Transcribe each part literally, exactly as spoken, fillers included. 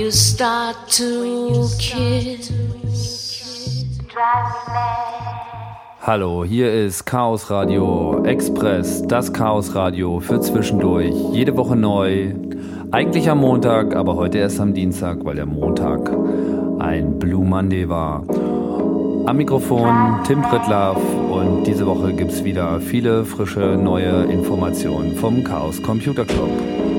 you start to kiss. Hallo, hier ist Chaos Radio Express, das Chaos Radio für zwischendurch, jede Woche neu. Eigentlich am Montag, aber heute erst am Dienstag, weil der Montag ein Blue Monday war. Am Mikrofon Tim Prittlaff und diese Woche gibt es wieder viele frische neue Informationen vom Chaos Computer Club.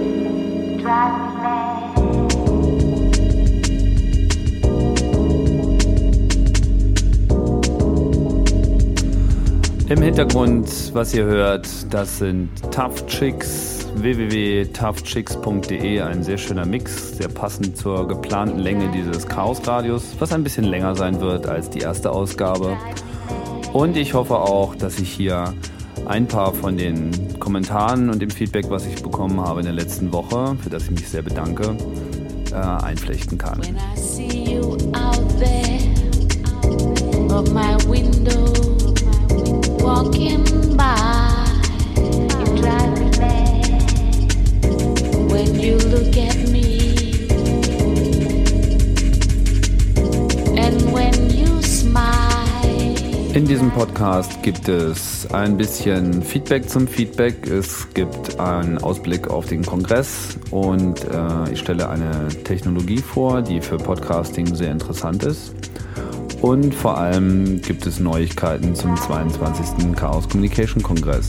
Im Hintergrund, was ihr hört, das sind Tough Chicks, w w w punkt tough chicks punkt d e, ein sehr schöner Mix, sehr passend zur geplanten Länge dieses Chaos-Radios, was ein bisschen länger sein wird als die erste Ausgabe. Und ich hoffe auch, dass ich hier ein paar von den Kommentaren und dem Feedback, was ich bekommen habe in der letzten Woche, für das ich mich sehr bedanke, äh, einflechten kann. When I see you out there of my window walking by, you drive me mad when you look at me, and when you smile. In diesem Podcast gibt es ein bisschen Feedback zum Feedback, es gibt einen Ausblick auf den Kongress und äh, ich stelle eine Technologie vor, die für Podcasting sehr interessant ist. Und vor allem gibt es Neuigkeiten zum zweiundzwanzigsten Chaos Communication Kongress.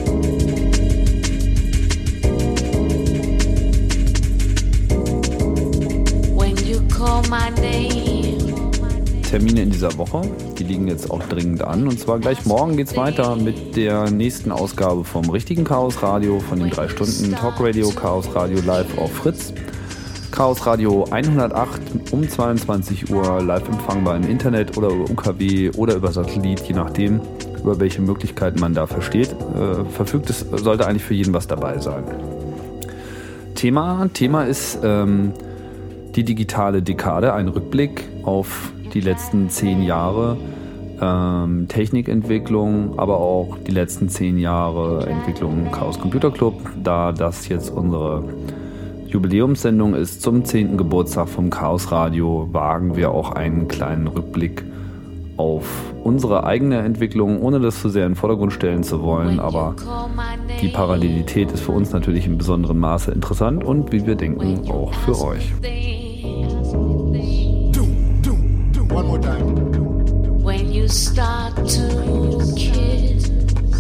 When you call my name. Termine in dieser Woche, die liegen jetzt auch dringend an. Und zwar gleich morgen geht's weiter mit der nächsten Ausgabe vom richtigen Chaos Radio, von den drei Stunden Talk Radio, Chaos Radio live auf Fritz. Chaos Radio hundertacht um zweiundzwanzig Uhr live empfangbar im Internet oder über U K W oder über Satellit, je nachdem, über welche Möglichkeiten man da versteht. Äh, verfügt es, sollte eigentlich für jeden was dabei sein. Thema, Thema ist ähm, die digitale Dekade, ein Rückblick auf die letzten zehn Jahre ähm, Technikentwicklung, aber auch die letzten zehn Jahre Entwicklung Chaos Computer Club, da das jetzt unsere Jubiläumssendung ist zum zehnten Geburtstag vom Chaos Radio, wagen wir auch einen kleinen Rückblick auf unsere eigene Entwicklung, ohne das zu sehr in den Vordergrund stellen zu wollen, aber die Parallelität ist für uns natürlich in besonderem Maße interessant und wie wir denken auch für euch. One more time. When you start to kiss.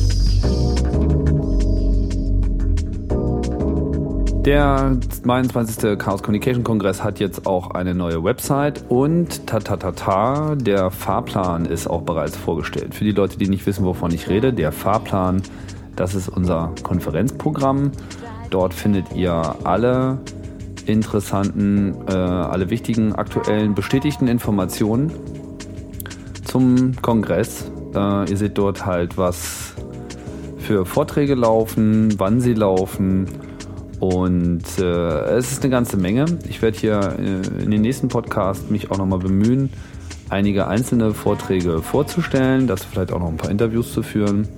Der zweiundzwanzigste Chaos Communication Kongress hat jetzt auch eine neue Website und tatatata, der Fahrplan ist auch bereits vorgestellt. Für die Leute, die nicht wissen, wovon ich rede, der Fahrplan, das ist unser Konferenzprogramm. Dort findet ihr alle interessanten, äh, alle wichtigen, aktuellen, bestätigten Informationen zum Kongress. Äh, ihr seht dort halt, was für Vorträge laufen, wann sie laufen. Und äh, es ist eine ganze Menge. Ich werde hier äh, in den nächsten Podcast mich auch nochmal bemühen, einige einzelne Vorträge vorzustellen, dazu vielleicht auch noch ein paar Interviews zu führen.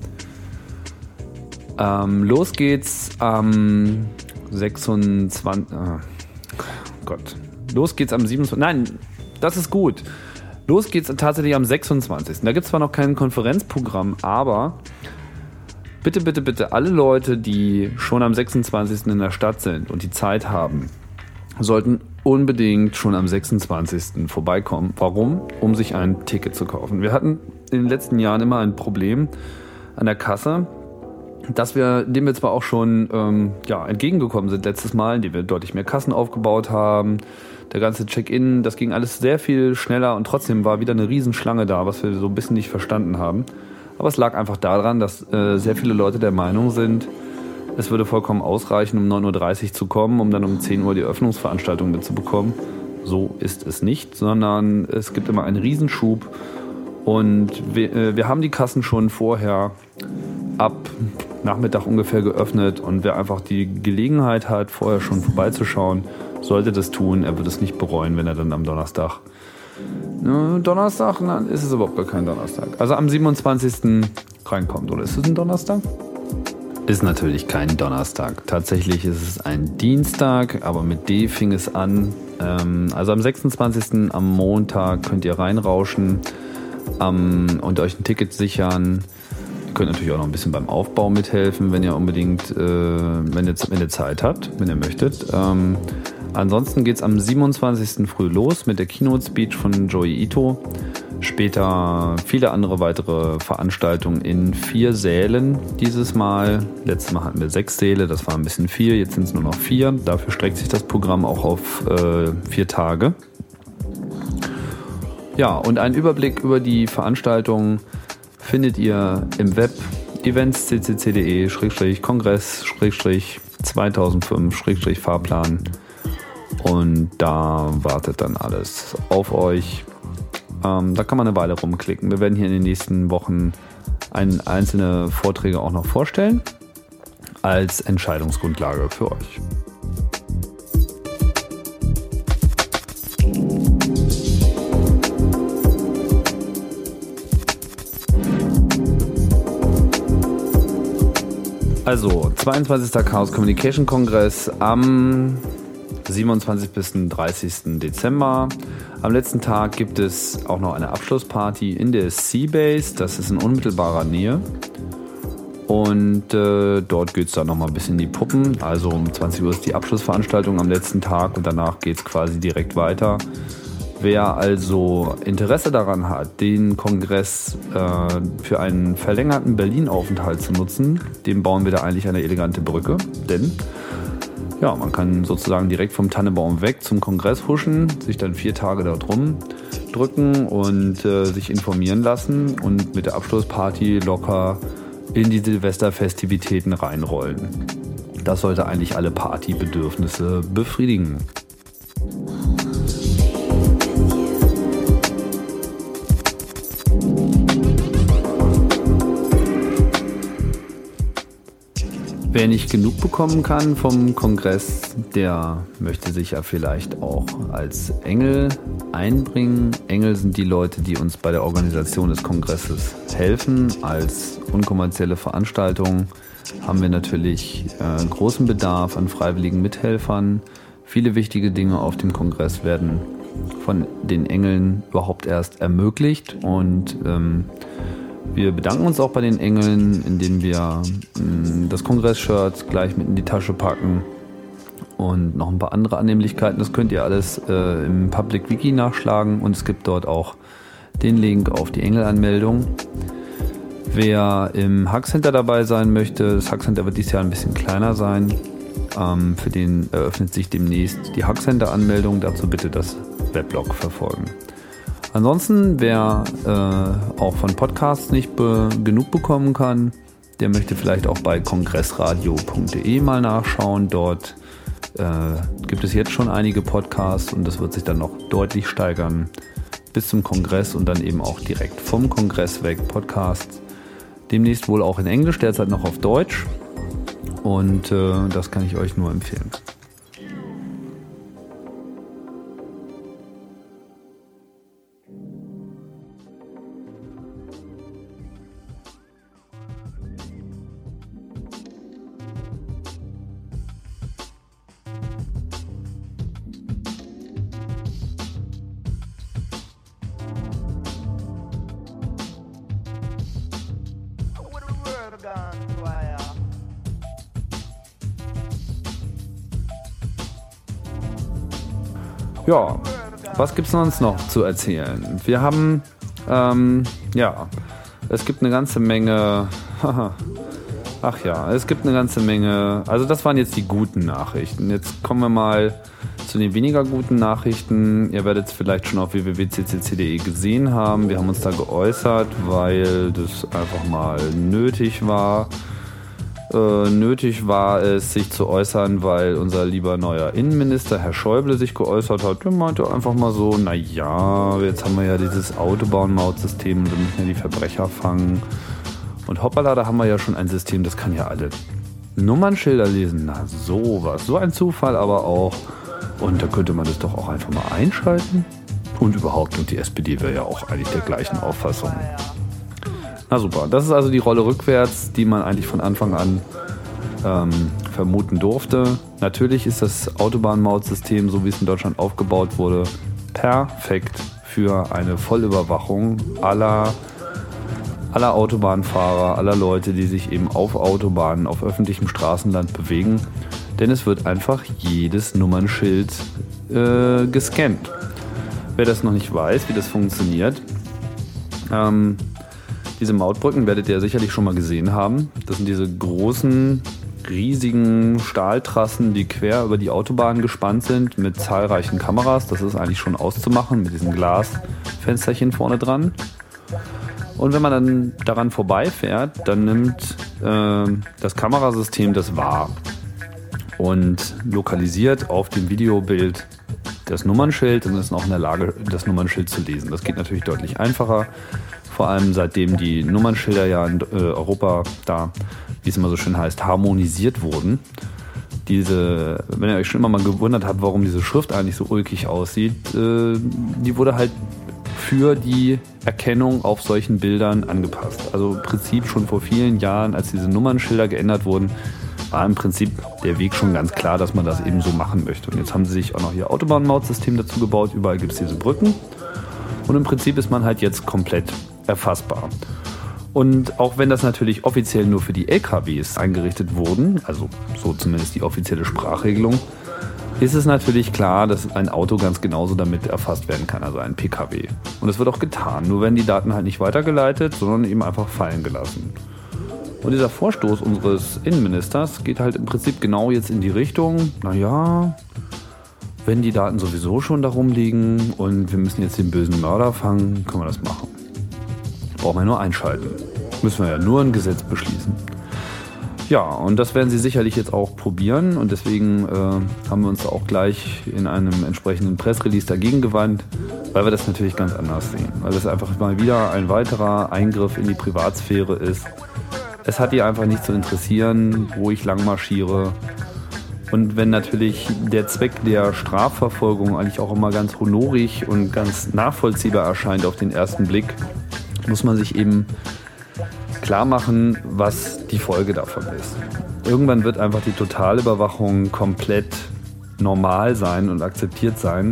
Ähm, los geht's am sechsundzwanzigsten Oh Gott. Los geht's am siebenundzwanzigsten Nein, das ist gut. Los geht's tatsächlich am sechsundzwanzigsten Da gibt es zwar noch kein Konferenzprogramm, aber bitte, bitte, bitte, alle Leute, die schon am sechsundzwanzigsten in der Stadt sind und die Zeit haben, sollten unbedingt schon am sechsundzwanzigsten vorbeikommen. Warum? Um sich ein Ticket zu kaufen. Wir hatten in den letzten Jahren immer ein Problem an der Kasse, dass wir, dem wir zwar auch schon ähm, ja, entgegengekommen sind letztes Mal, indem wir deutlich mehr Kassen aufgebaut haben, der ganze Check-in, das ging alles sehr viel schneller und trotzdem war wieder eine Riesenschlange da, was wir so ein bisschen nicht verstanden haben. Aber es lag einfach daran, dass äh, sehr viele Leute der Meinung sind, es würde vollkommen ausreichen, um neun Uhr dreißig zu kommen, um dann um zehn Uhr die Öffnungsveranstaltung mitzubekommen. So ist es nicht, sondern es gibt immer einen Riesenschub und wir, äh, wir haben die Kassen schon vorher ab Nachmittag ungefähr geöffnet und wer einfach die Gelegenheit hat, vorher schon vorbeizuschauen, sollte das tun. Er wird es nicht bereuen, wenn er dann am Donnerstag Donnerstag? Nein, ist es überhaupt gar kein Donnerstag. Also am siebenundzwanzigsten reinkommt. Oder ist es ein Donnerstag? Ist natürlich kein Donnerstag. Tatsächlich ist es ein Dienstag, aber mit D fing es an. Ähm, also am sechsundzwanzigsten am Montag könnt ihr reinrauschen ähm, und euch ein Ticket sichern. Ihr könnt natürlich auch noch ein bisschen beim Aufbau mithelfen, wenn ihr unbedingt, äh, wenn, ihr, wenn ihr Zeit habt, wenn ihr möchtet. Ähm, ansonsten geht es am siebenundzwanzigsten früh los mit der Keynote Speech von Joey Ito. Später viele andere weitere Veranstaltungen in vier Sälen dieses Mal. Letztes Mal hatten wir sechs Säle, das war ein bisschen viel, jetzt sind es nur noch vier. Dafür streckt sich das Programm auch auf äh, vier Tage. Ja, und einen Überblick über die Veranstaltungen findet ihr im Web events punkt c c c punkt d e Schrägstrich Kongress Schrägstrich zweitausendfünf Schrägstrich Fahrplan und da wartet dann alles auf euch. Ähm, da kann man eine Weile rumklicken. Wir werden hier in den nächsten Wochen ein, einzelne Vorträge auch noch vorstellen als Entscheidungsgrundlage für euch. Also, zweiundzwanzigster Chaos Communication Kongress am siebenundzwanzigsten bis dreißigsten Dezember. Am letzten Tag gibt es auch noch eine Abschlussparty in der Seabase. Das ist in unmittelbarer Nähe. Und äh, dort geht es dann nochmal ein bisschen in die Puppen. Also um zwanzig Uhr ist die Abschlussveranstaltung am letzten Tag und danach geht es quasi direkt weiter. Wer also Interesse daran hat, den Kongress äh, für einen verlängerten Berlin-Aufenthalt zu nutzen, dem bauen wir da eigentlich eine elegante Brücke. Denn ja, man kann sozusagen direkt vom Tannebaum weg zum Kongress huschen, sich dann vier Tage dort rumdrücken und äh, sich informieren lassen und mit der Abschlussparty locker in die Silvesterfestivitäten reinrollen. Das sollte eigentlich alle Partybedürfnisse befriedigen. Wer nicht genug bekommen kann vom Kongress, der möchte sich ja vielleicht auch als Engel einbringen. Engel sind die Leute, die uns bei der Organisation des Kongresses helfen. Als unkommerzielle Veranstaltung haben wir natürlich äh, großen Bedarf an freiwilligen Mithelfern. Viele wichtige Dinge auf dem Kongress werden von den Engeln überhaupt erst ermöglicht und ähm, wir bedanken uns auch bei den Engeln, indem wir mh, das Kongress-Shirt gleich mit in die Tasche packen und noch ein paar andere Annehmlichkeiten. Das könnt ihr alles äh, im Public Wiki nachschlagen und es gibt dort auch den Link auf die Engelanmeldung. Wer im Hack Center dabei sein möchte, das Hack Center wird dieses Jahr ein bisschen kleiner sein. Ähm, für den eröffnet sich demnächst die Hack Center Anmeldung. Dazu bitte das Weblog verfolgen. Ansonsten, wer äh, auch von Podcasts nicht be- genug bekommen kann, der möchte vielleicht auch bei kongressradio punkt de mal nachschauen. Dort äh, gibt es jetzt schon einige Podcasts und das wird sich dann noch deutlich steigern bis zum Kongress und dann eben auch direkt vom Kongress weg Podcasts. Demnächst wohl auch in Englisch, derzeit noch auf Deutsch und äh, das kann ich euch nur empfehlen. Ja, was gibt es sonst noch zu erzählen? Wir haben, ähm, ja, es gibt eine ganze Menge, ach ja, es gibt eine ganze Menge, also das waren jetzt die guten Nachrichten. Jetzt kommen wir mal zu den weniger guten Nachrichten. Ihr werdet es vielleicht schon auf w w w punkt c c c punkt d e gesehen haben. Wir haben uns da geäußert, weil das einfach mal nötig war. Äh, nötig war es, sich zu äußern, weil unser lieber neuer Innenminister, Herr Schäuble, sich geäußert hat. Der meinte einfach mal so, naja, jetzt haben wir ja dieses Autobahnmautsystem und wir müssen ja die Verbrecher fangen. Und hoppala, da haben wir ja schon ein System, das kann ja alle Nummernschilder lesen. Na sowas, so ein Zufall aber auch. Und da könnte man das doch auch einfach mal einschalten. Und überhaupt, und die S P D wäre ja auch eigentlich der gleichen Auffassung. Na super, das ist also die Rolle rückwärts, die man eigentlich von Anfang an ähm, vermuten durfte. Natürlich ist das Autobahnmautsystem, so wie es in Deutschland aufgebaut wurde, perfekt für eine Vollüberwachung aller, aller Autobahnfahrer, aller Leute, die sich eben auf Autobahnen, auf öffentlichem Straßenland bewegen. Denn es wird einfach jedes Nummernschild äh, gescannt. Wer das noch nicht weiß, wie das funktioniert, ähm, diese Mautbrücken werdet ihr sicherlich schon mal gesehen haben. Das sind diese großen, riesigen Stahltrassen, die quer über die Autobahn gespannt sind mit zahlreichen Kameras. Das ist eigentlich schon auszumachen mit diesen Glasfensterchen vorne dran. Und wenn man dann daran vorbeifährt, dann nimmt äh, das Kamerasystem das wahr und lokalisiert auf dem Videobild das Nummernschild und ist auch in der Lage, das Nummernschild zu lesen. Das geht natürlich deutlich einfacher. Vor allem seitdem die Nummernschilder ja in äh, Europa da, wie es immer so schön heißt, harmonisiert wurden. Diese, wenn ihr euch schon immer mal gewundert habt, warum diese Schrift eigentlich so ulkig aussieht, äh, die wurde halt für die Erkennung auf solchen Bildern angepasst. Also im Prinzip schon vor vielen Jahren, als diese Nummernschilder geändert wurden, war im Prinzip der Weg schon ganz klar, dass man das eben so machen möchte. Und jetzt haben sie sich auch noch ihr Autobahnmautsystem dazu gebaut. Überall gibt es diese Brücken. Und im Prinzip ist man halt jetzt komplett erfassbar. Und auch wenn das natürlich offiziell nur für die L K Ws eingerichtet wurden, also so zumindest die offizielle Sprachregelung, ist es natürlich klar, dass ein Auto ganz genauso damit erfasst werden kann, also ein P K W. Und das wird auch getan, nur werden die Daten halt nicht weitergeleitet, sondern eben einfach fallen gelassen. Und dieser Vorstoß unseres Innenministers geht halt im Prinzip genau jetzt in die Richtung, naja, wenn die Daten sowieso schon da rumliegen und wir müssen jetzt den bösen Mörder fangen, können wir das machen. Brauchen wir nur einschalten. Müssen wir ja nur ein Gesetz beschließen. Ja, und das werden sie sicherlich jetzt auch probieren und deswegen äh, haben wir uns auch gleich in einem entsprechenden Pressrelease dagegen gewandt, weil wir das natürlich ganz anders sehen. Weil das einfach mal wieder ein weiterer Eingriff in die Privatsphäre ist. Es hat die einfach nicht zu interessieren, wo ich lang marschiere. Und wenn natürlich der Zweck der Strafverfolgung eigentlich auch immer ganz honorig und ganz nachvollziehbar erscheint auf den ersten Blick, muss man sich eben klar machen, was die Folge davon ist. Irgendwann wird einfach die Totalüberwachung komplett normal sein und akzeptiert sein.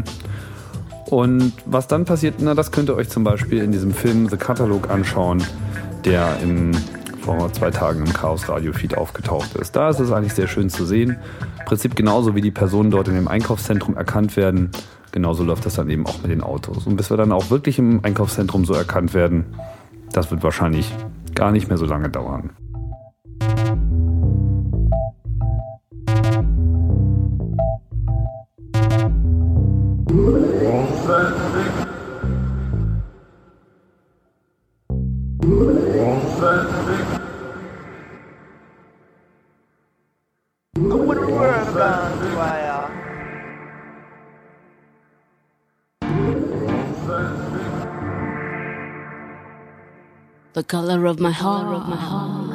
Und was dann passiert, na, das könnt ihr euch zum Beispiel in diesem Film The Catalog anschauen, der im, vor zwei Tagen im Chaos Radio Feed aufgetaucht ist. Da ist es eigentlich sehr schön zu sehen. Im Prinzip genauso wie die Personen dort in dem Einkaufszentrum erkannt werden, genauso läuft das dann eben auch mit den Autos. Und bis wir dann auch wirklich im Einkaufszentrum so erkannt werden, das wird wahrscheinlich gar nicht mehr so lange dauern. The color of my heart, of my heart.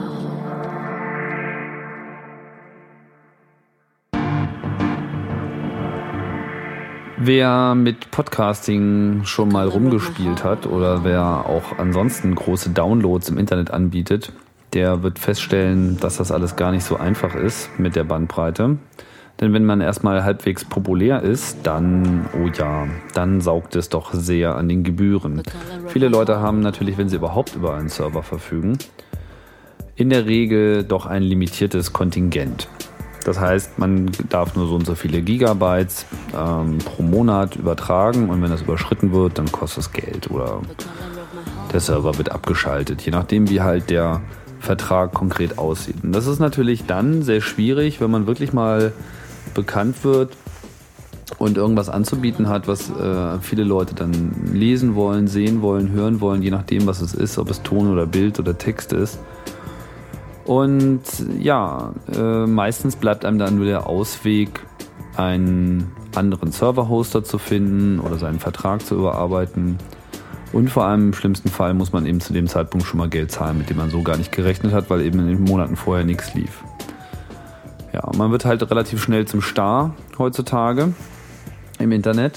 Wer mit Podcasting schon mal rumgespielt hat oder wer auch ansonsten große Downloads im Internet anbietet, der wird feststellen, dass das alles gar nicht so einfach ist mit der Bandbreite. Denn wenn man erstmal halbwegs populär ist, dann, oh ja, dann saugt es doch sehr an den Gebühren. Viele Leute haben natürlich, wenn sie überhaupt über einen Server verfügen, in der Regel doch ein limitiertes Kontingent. Das heißt, man darf nur so und so viele Gigabytes ähm, pro Monat übertragen und wenn das überschritten wird, dann kostet es Geld oder der Server wird abgeschaltet, je nachdem wie halt der Vertrag konkret aussieht. Und das ist natürlich dann sehr schwierig, wenn man wirklich mal bekannt wird und irgendwas anzubieten hat, was äh, viele Leute dann lesen wollen, sehen wollen, hören wollen, je nachdem, was es ist, ob es Ton oder Bild oder Text ist. Und ja, äh, meistens bleibt einem dann nur der Ausweg, einen anderen Server-Hoster zu finden oder seinen Vertrag zu überarbeiten. Und vor allem im schlimmsten Fall muss man eben zu dem Zeitpunkt schon mal Geld zahlen, mit dem man so gar nicht gerechnet hat, weil eben in den Monaten vorher nichts lief. Ja, man wird halt relativ schnell zum Star heutzutage im Internet.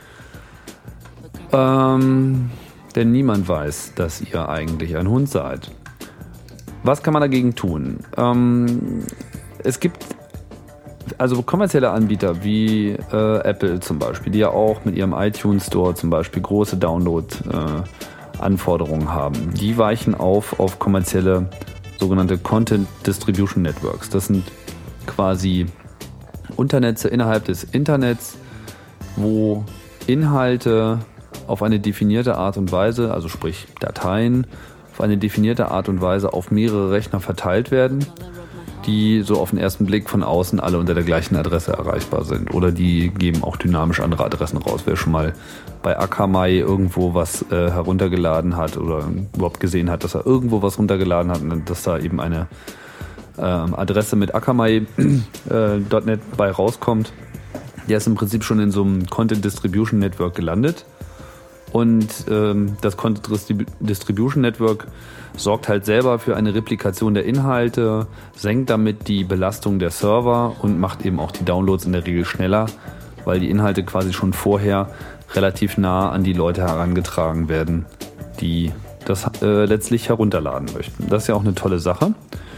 Ähm, denn niemand weiß, dass ihr eigentlich ein Hund seid. Was kann man dagegen tun? Ähm, es gibt also kommerzielle Anbieter wie äh, Apple zum Beispiel, die ja auch mit ihrem iTunes Store zum Beispiel große Download-Anforderungen äh, haben, die weichen auf auf kommerzielle sogenannte Content Distribution Networks. Das sind quasi Unternetze innerhalb des Internets, wo Inhalte auf eine definierte Art und Weise, also sprich Dateien, auf eine definierte Art und Weise auf mehrere Rechner verteilt werden, die so auf den ersten Blick von außen alle unter der gleichen Adresse erreichbar sind. Oder die geben auch dynamisch andere Adressen raus. Wer schon mal bei Akamai irgendwo was äh, heruntergeladen hat oder überhaupt gesehen hat, dass er irgendwo was runtergeladen hat und dass da eben eine ähm, Adresse mit Akamai äh, .net bei rauskommt, der ist im Prinzip schon in so einem Content Distribution Network gelandet. Und ähm, das Content Distribution Network sorgt halt selber für eine Replikation der Inhalte, senkt damit die Belastung der Server und macht eben auch die Downloads in der Regel schneller, weil die Inhalte quasi schon vorher relativ nah an die Leute herangetragen werden, die das äh, letztlich herunterladen möchten. Das ist ja auch eine tolle Sache.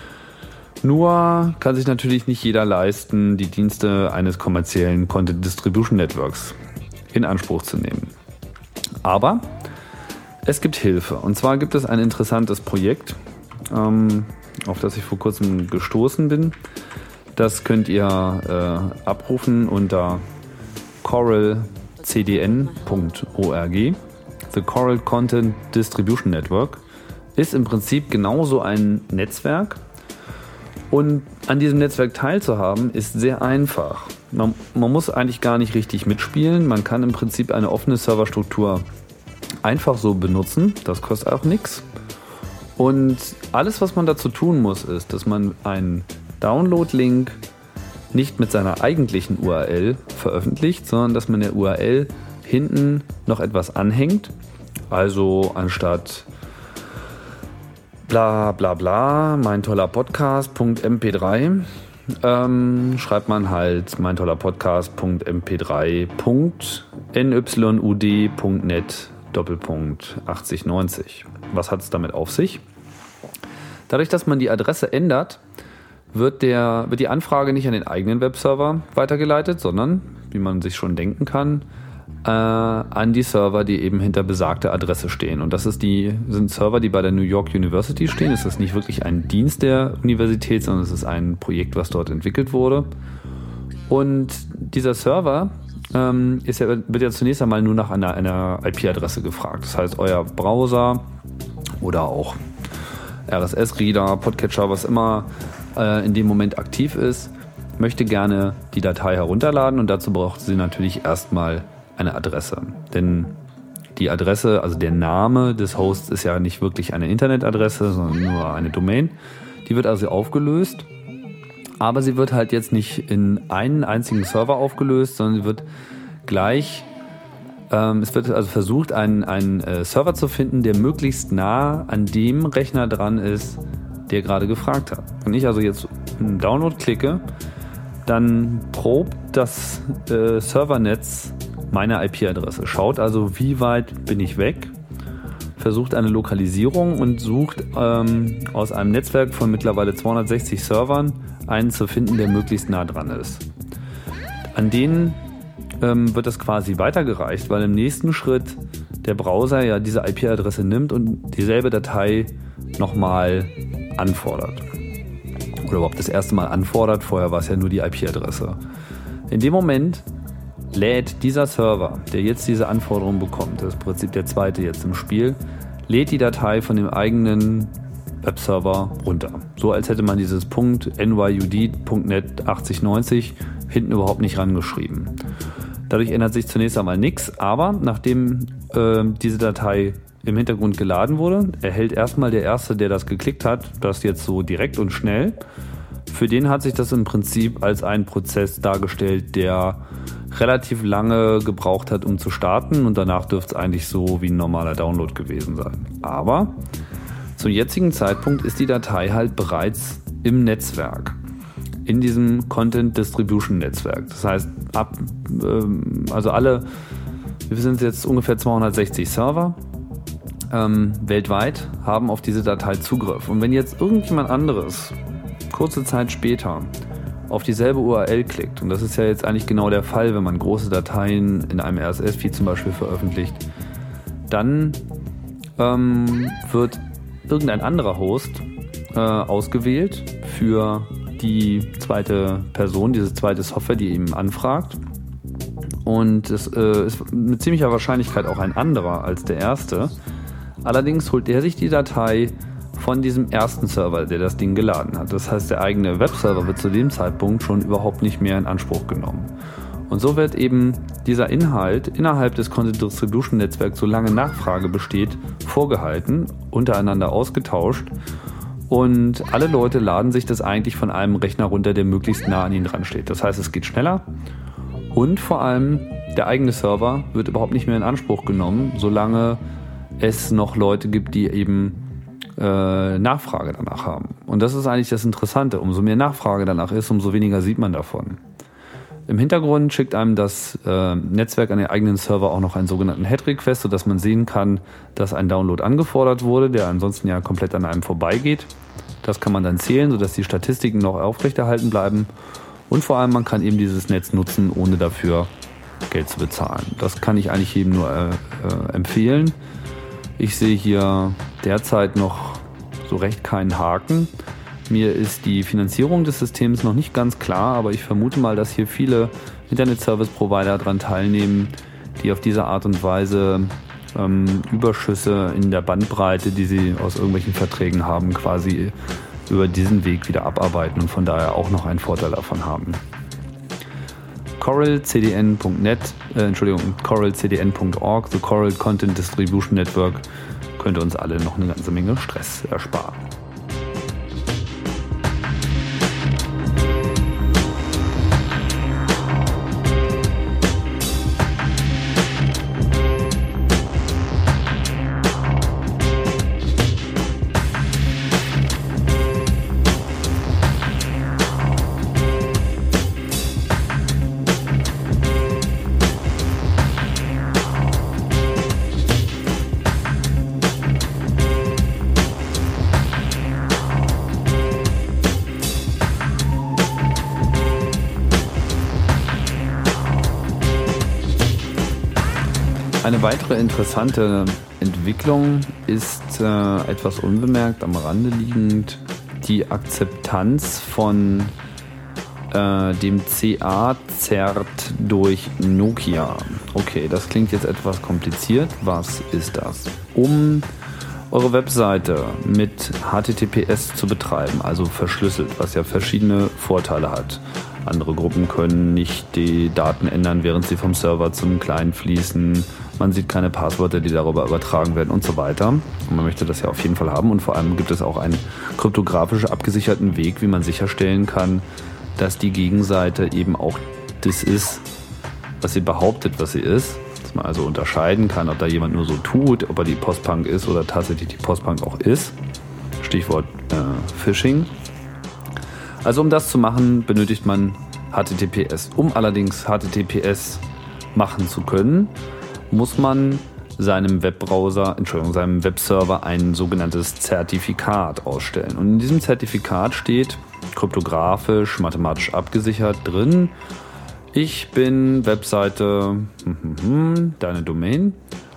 Nur kann sich natürlich nicht jeder leisten, die Dienste eines kommerziellen Content Distribution Networks in Anspruch zu nehmen. Aber es gibt Hilfe. Und zwar gibt es ein interessantes Projekt, ähm, auf das ich vor kurzem gestoßen bin. Das könnt ihr äh, abrufen unter coral c d n punkt org. The Coral Content Distribution Network ist im Prinzip genauso ein Netzwerk. Und an diesem Netzwerk teilzuhaben ist sehr einfach. Man, man muss eigentlich gar nicht richtig mitspielen. Man kann im Prinzip eine offene Serverstruktur einfach so benutzen. Das kostet auch nichts. Und alles, was man dazu tun muss, ist, dass man einen Download-Link nicht mit seiner eigentlichen U R L veröffentlicht, sondern dass man der U R L hinten noch etwas anhängt. Also anstatt bla bla bla, mein toller Podcast Punkt M P drei, ähm, schreibt man halt mein toller Podcast Punkt M P drei Punkt N Y U D Punkt net Doppelpunkt achtzig neunzig. Was hat es damit auf sich? Dadurch, dass man die Adresse ändert, wird, der, wird die Anfrage nicht an den eigenen Webserver weitergeleitet, sondern, wie man sich schon denken kann, äh, an die Server, die eben hinter besagter Adresse stehen. Und das ist die, sind Server, die bei der New York University stehen. Es ist nicht wirklich ein Dienst der Universität, sondern es ist ein Projekt, was dort entwickelt wurde. Und dieser Server ähm, ist ja, wird ja zunächst einmal nur nach einer, einer I P-Adresse gefragt. Das heißt, euer Browser oder auch R S S-Reader, Podcatcher, was immer äh, in dem Moment aktiv ist, möchte gerne die Datei herunterladen und dazu braucht sie natürlich erstmal eine Adresse. Denn die Adresse, also der Name des Hosts ist ja nicht wirklich eine Internetadresse, sondern nur eine Domain. Die wird also aufgelöst, aber sie wird halt jetzt nicht in einen einzigen Server aufgelöst, sondern sie wird gleich, ähm, es wird also versucht, einen, einen äh, Server zu finden, der möglichst nah an dem Rechner dran ist, der gerade gefragt hat. Wenn ich also jetzt einen Download klicke, dann probt das äh, Servernetz meine I P-Adresse. Schaut also, wie weit bin ich weg, versucht eine Lokalisierung und sucht ähm, aus einem Netzwerk von mittlerweile zweihundertsechzig Servern einen zu finden, der möglichst nah dran ist. An denen ähm, wird das quasi weitergereicht, weil im nächsten Schritt der Browser ja diese I P-Adresse nimmt und dieselbe Datei nochmal anfordert. Oder überhaupt das erste Mal anfordert, vorher war es ja nur die I P-Adresse. In dem Moment lädt dieser Server, der jetzt diese Anforderung bekommt, das ist im Prinzip der zweite jetzt im Spiel, lädt die Datei von dem eigenen Webserver runter. So als hätte man dieses N Y U D Punkt net achtzig neunzig hinten überhaupt nicht rangeschrieben. Dadurch ändert sich zunächst einmal nichts, aber nachdem äh, diese Datei im Hintergrund geladen wurde, erhält erstmal der Erste, der das geklickt hat, das jetzt so direkt und schnell. Für den hat sich das im Prinzip als ein Prozess dargestellt, der relativ lange gebraucht hat, um zu starten, und danach dürfte es eigentlich so wie ein normaler Download gewesen sein. Aber zum jetzigen Zeitpunkt ist die Datei halt bereits im Netzwerk, in diesem Content Distribution Netzwerk. Das heißt, ab, ähm, also alle, wir sind jetzt ungefähr zweihundertsechzig Server ähm, weltweit, haben auf diese Datei Zugriff. Und wenn jetzt irgendjemand anderes kurze Zeit später auf dieselbe U R L klickt, und das ist ja jetzt eigentlich genau der Fall, wenn man große Dateien in einem R S S-Feed zum Beispiel veröffentlicht, dann ähm, wird irgendein anderer Host äh, ausgewählt für die zweite Person, diese zweite Software, die eben anfragt. Und es äh, ist mit ziemlicher Wahrscheinlichkeit auch ein anderer als der erste. Allerdings holt er sich die Datei von diesem ersten Server, der das Ding geladen hat. Das heißt, der eigene Webserver wird zu dem Zeitpunkt schon überhaupt nicht mehr in Anspruch genommen. Und so wird eben dieser Inhalt innerhalb des Content Distribution Netzwerks, solange Nachfrage besteht, vorgehalten, untereinander ausgetauscht, und alle Leute laden sich das eigentlich von einem Rechner runter, der möglichst nah an ihnen dran steht. Das heißt, es geht schneller, und vor allem der eigene Server wird überhaupt nicht mehr in Anspruch genommen, solange es noch Leute gibt, die eben äh, Nachfrage danach haben. Und das ist eigentlich das Interessante. Umso mehr Nachfrage danach ist, umso weniger sieht man davon. Im Hintergrund schickt einem das äh, Netzwerk an den eigenen Server auch noch einen sogenannten Head-Request, sodass man sehen kann, dass ein Download angefordert wurde, der ansonsten ja komplett an einem vorbeigeht. Das kann man dann zählen, sodass die Statistiken noch aufrechterhalten bleiben. Und vor allem, man kann eben dieses Netz nutzen, ohne dafür Geld zu bezahlen. Das kann ich eigentlich jedem nur äh, äh, empfehlen. Ich sehe hier derzeit noch so recht keinen Haken. Mir ist die Finanzierung des Systems noch nicht ganz klar, aber ich vermute mal, dass hier viele Internet-Service-Provider daran teilnehmen, die auf diese Art und Weise ähm, Überschüsse in der Bandbreite, die sie aus irgendwelchen Verträgen haben, quasi über diesen Weg wieder abarbeiten und von daher auch noch einen Vorteil davon haben. Coral C D N Punkt net, äh, Entschuldigung, Coral C D N Punkt org, the Coral Content Distribution Network, könnte uns alle noch eine ganze Menge Stress ersparen. Eine weitere interessante Entwicklung ist äh, etwas unbemerkt am Rande liegend, die Akzeptanz von äh, dem C A-Zert durch Nokia. Okay, das klingt jetzt etwas kompliziert. Was ist das? Um eure Webseite mit H T T P S zu betreiben, also verschlüsselt, was ja verschiedene Vorteile hat. Andere Gruppen können nicht die Daten ändern, während sie vom Server zum Client fließen. Man sieht keine Passwörter, die darüber übertragen werden und so weiter. Und man möchte das ja auf jeden Fall haben. Und vor allem gibt es auch einen kryptografisch abgesicherten Weg, wie man sicherstellen kann, dass die Gegenseite eben auch das ist, was sie behauptet, was sie ist. Dass man also unterscheiden kann, ob da jemand nur so tut, ob er die Postbank ist oder tatsächlich die Postbank auch ist. Stichwort äh, Phishing. Also um das zu machen, benötigt man H T T P S. Um allerdings H T T P S machen zu können, muss man seinem Webbrowser, Entschuldigung, seinem Webserver ein sogenanntes Zertifikat ausstellen. Und in diesem Zertifikat steht kryptografisch, mathematisch abgesichert drin: Ich bin Webseite, deine Domain,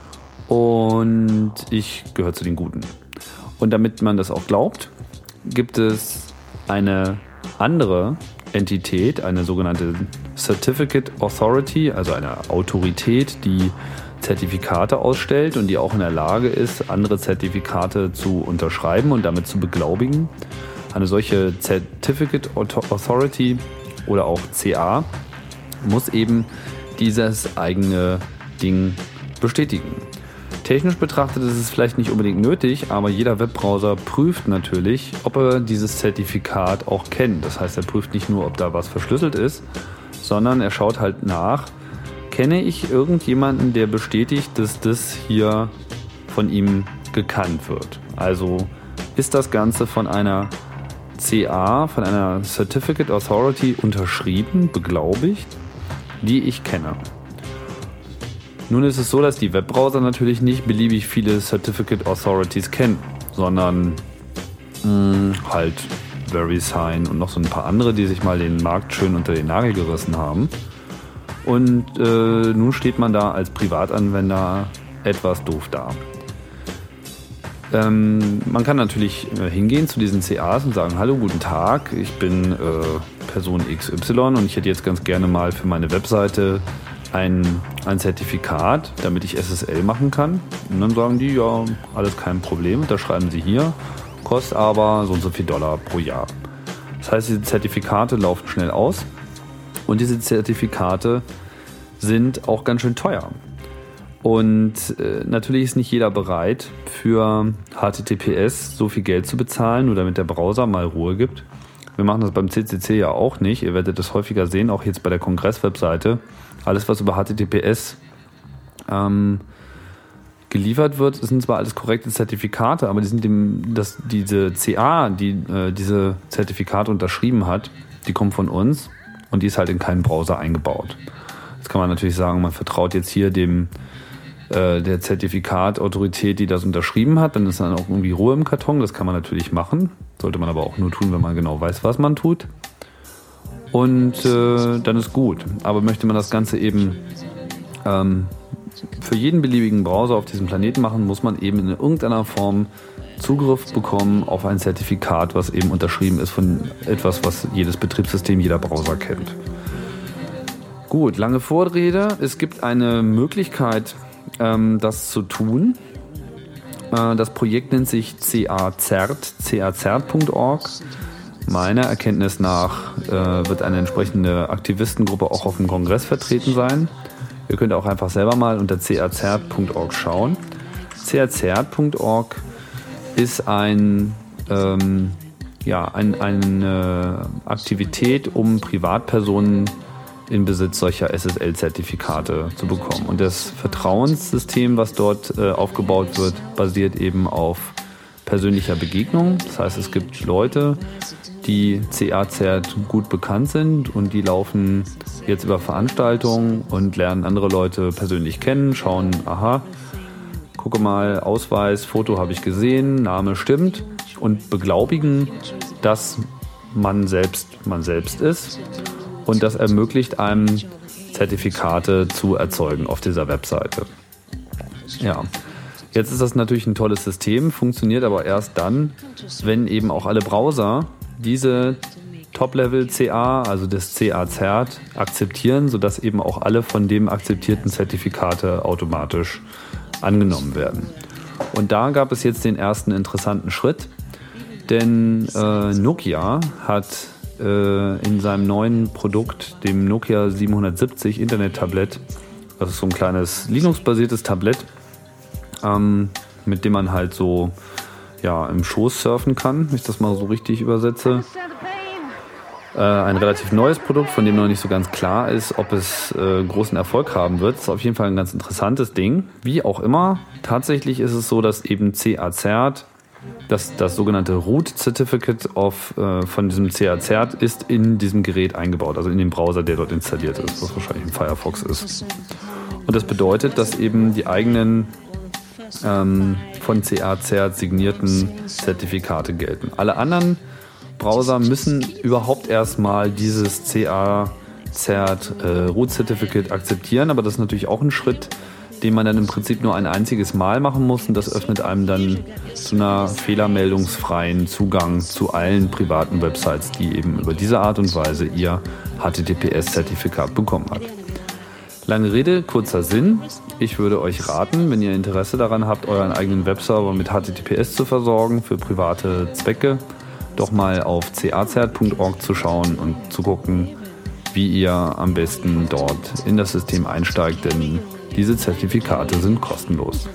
und ich gehöre zu den Guten. Und damit man das auch glaubt, gibt es eine andere Entität, eine sogenannte Certificate Authority, also eine Autorität, die Zertifikate ausstellt und die auch in der Lage ist, andere Zertifikate zu unterschreiben und damit zu beglaubigen. Eine solche Certificate Authority oder auch C A muss eben dieses eigene Ding bestätigen. Technisch betrachtet ist es vielleicht nicht unbedingt nötig, aber jeder Webbrowser prüft natürlich, ob er dieses Zertifikat auch kennt. Das heißt, er prüft nicht nur, ob da was verschlüsselt ist, sondern er schaut halt nach: Kenne ich irgendjemanden, der bestätigt, dass das hier von ihm gekannt wird? Also ist das Ganze von einer C A, von einer Certificate Authority unterschrieben, beglaubigt, die ich kenne. Nun ist es so, dass die Webbrowser natürlich nicht beliebig viele Certificate Authorities kennen, sondern mh, halt VeriSign und noch so ein paar andere, die sich mal den Markt schön unter den Nagel gerissen haben. Und äh, nun steht man da als Privatanwender etwas doof da. Ähm, man kann natürlich äh, hingehen zu diesen C As und sagen, hallo, guten Tag, ich bin äh, Person X Y und ich hätte jetzt ganz gerne mal für meine Webseite ein, ein Zertifikat, damit ich S S L machen kann. Und dann sagen die, ja, alles kein Problem, da schreiben sie hier, kostet aber so und so viel Dollar pro Jahr. Das heißt, diese Zertifikate laufen schnell aus und diese Zertifikate sind auch ganz schön teuer. Und äh, natürlich ist nicht jeder bereit, für H T T P S so viel Geld zu bezahlen, nur damit der Browser mal Ruhe gibt. Wir machen das beim C C C ja auch nicht. Ihr werdet das häufiger sehen, auch jetzt bei der Kongress-Webseite. Alles, was über H T T P S ähm, geliefert wird, sind zwar alles korrekte Zertifikate, aber die sind dem, dass diese C A, die äh, diese Zertifikate unterschrieben hat, die kommt von uns und die ist halt in keinen Browser eingebaut. Jetzt kann man natürlich sagen, man vertraut jetzt hier dem der Zertifikatautorität, die das unterschrieben hat, dann ist dann auch irgendwie Ruhe im Karton. Das kann man natürlich machen. Sollte man aber auch nur tun, wenn man genau weiß, was man tut. Und äh, dann ist gut. Aber möchte man das Ganze eben ähm, für jeden beliebigen Browser auf diesem Planeten machen, muss man eben in irgendeiner Form Zugriff bekommen auf ein Zertifikat, was eben unterschrieben ist von etwas, was jedes Betriebssystem, jeder Browser kennt. Gut, lange Vorrede. Es gibt eine Möglichkeit, das zu tun. Das Projekt nennt sich C A Cert, c a cert punkt org. Meiner Erkenntnis nach äh, wird eine entsprechende Aktivistengruppe auch auf dem Kongress vertreten sein. Ihr könnt auch einfach selber mal unter c a cert punkt org schauen. c a cert punkt org ist ein, ähm, ja, ein, eine Aktivität, um Privatpersonen in Besitz solcher S S L-Zertifikate zu bekommen. Und das Vertrauenssystem, was dort äh, aufgebaut wird, basiert eben auf persönlicher Begegnung. Das heißt, es gibt Leute, die C A-Cert gut bekannt sind und die laufen jetzt über Veranstaltungen und lernen andere Leute persönlich kennen, schauen, aha, gucke mal, Ausweis, Foto habe ich gesehen, Name stimmt und beglaubigen, dass man selbst man selbst ist. Und das ermöglicht einem, Zertifikate zu erzeugen auf dieser Webseite. Ja, jetzt ist das natürlich ein tolles System, funktioniert aber erst dann, wenn eben auch alle Browser diese Top-Level-C A, also das C A-Cert, akzeptieren, sodass eben auch alle von dem akzeptierten Zertifikate automatisch angenommen werden. Und da gab es jetzt den ersten interessanten Schritt, denn äh, Nokia hat in seinem neuen Produkt, dem Nokia siebenhundertsiebzig Internet-Tablet, das ist so ein kleines Linux-basiertes Tablet, ähm, mit dem man halt so ja, im Schoß surfen kann, wenn ich das mal so richtig übersetze. Äh, ein relativ neues Produkt, von dem noch nicht so ganz klar ist, ob es äh, großen Erfolg haben wird. Das ist auf jeden Fall ein ganz interessantes Ding. Wie auch immer, tatsächlich ist es so, dass eben C A-Cert, Das, das sogenannte Root Certificate of, äh, von diesem C A-Cert ist in diesem Gerät eingebaut, also in dem Browser, der dort installiert ist, was wahrscheinlich ein Firefox ist. Und das bedeutet, dass eben die eigenen ähm, von C A-Cert signierten Zertifikate gelten. Alle anderen Browser müssen überhaupt erstmal dieses C A-Cert äh, Root Certificate akzeptieren, aber das ist natürlich auch ein Schritt, den man dann im Prinzip nur ein einziges Mal machen muss und das öffnet einem dann zu einer fehlermeldungsfreien Zugang zu allen privaten Websites, die eben über diese Art und Weise ihr H T T P S-Zertifikat bekommen hat. Lange Rede, kurzer Sinn. Ich würde euch raten, wenn ihr Interesse daran habt, euren eigenen Webserver mit H T T P S zu versorgen für private Zwecke, doch mal auf c a cert punkt org zu schauen und zu gucken, wie ihr am besten dort in das System einsteigt, denn diese Zertifikate sind kostenlos.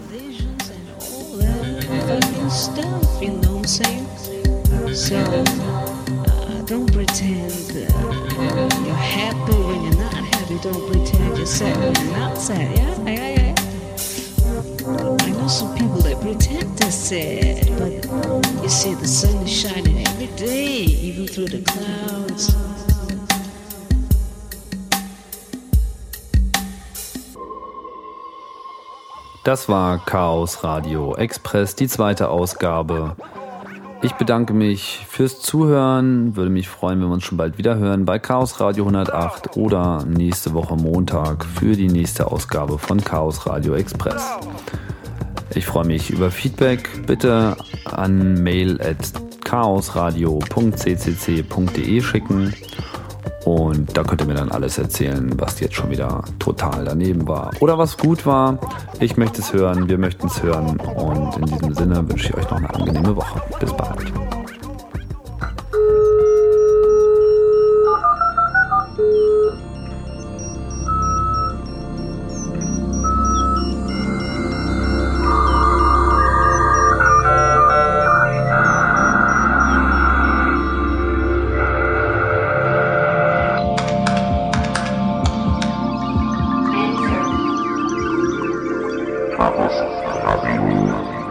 Das war Chaos Radio Express, die zweite Ausgabe. Ich bedanke mich fürs Zuhören. Würde mich freuen, wenn wir uns schon bald wieder hören bei Chaos Radio hundertacht oder nächste Woche Montag für die nächste Ausgabe von Chaos Radio Express. Ich freue mich über Feedback. Bitte an mail at chaosradio punkt c c c punkt d e schicken. Und da könnt ihr mir dann alles erzählen, was jetzt schon wieder total daneben war oder was gut war. Ich möchte es hören, wir möchten es hören. Und in diesem Sinne wünsche ich euch noch eine angenehme Woche. Bis bald. Chaos Radio.